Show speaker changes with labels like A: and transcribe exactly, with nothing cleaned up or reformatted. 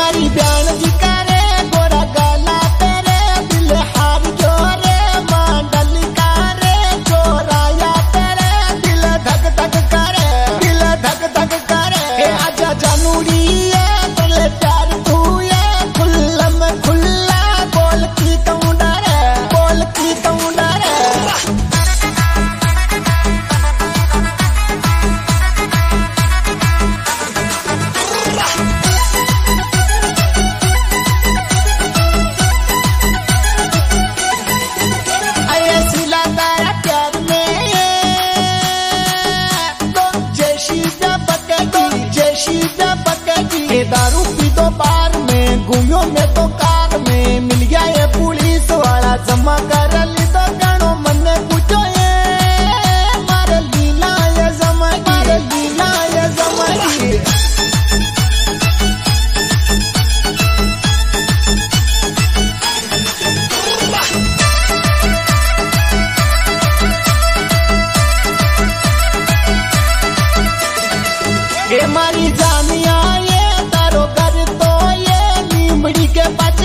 A: मारी ब्यान जी करे गोरा गला तेरे दिल हार जोरे मांडल करे चोराया तेरे दिल धक धक करे दिल धक धक करे ए आजा जानूरी है तुले प्यार तू ये खुल्लम खुल्ला बोल की तू डरे बोल की तू डरे दारू पी दो बार में घूमियो में तो कार में मिल गया ये पुलिस वाला जमा कर ली तो गणो मन पूछो ये मारे लीला ये जमा मारे लीला ये जमा ये मारी जानिया के पास